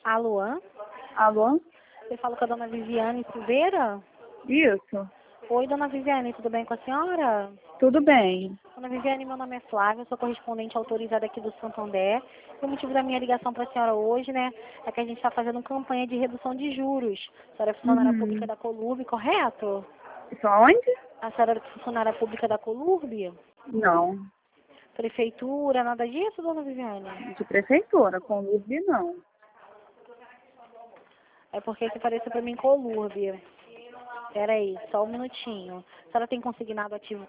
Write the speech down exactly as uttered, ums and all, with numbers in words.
Alô? Alô? Você fala com a dona Viviane Silveira? Isso. Oi, dona Viviane, tudo bem com a senhora? Tudo bem. Dona Viviane, meu nome é Flávia, eu sou correspondente autorizada aqui do Santander. O motivo da minha ligação para a senhora hoje, né, é que a gente está fazendo uma campanha de redução de juros. A senhora é funcionária pública Uhum. da Colurb, correto? Isso aonde? A senhora é funcionária pública da Colurb? Não. Prefeitura, nada disso, dona Viviane? De prefeitura, com L U B não. É porque você apareceu para mim Colurb. Peraí, só um minutinho. A senhora tem consignado ativo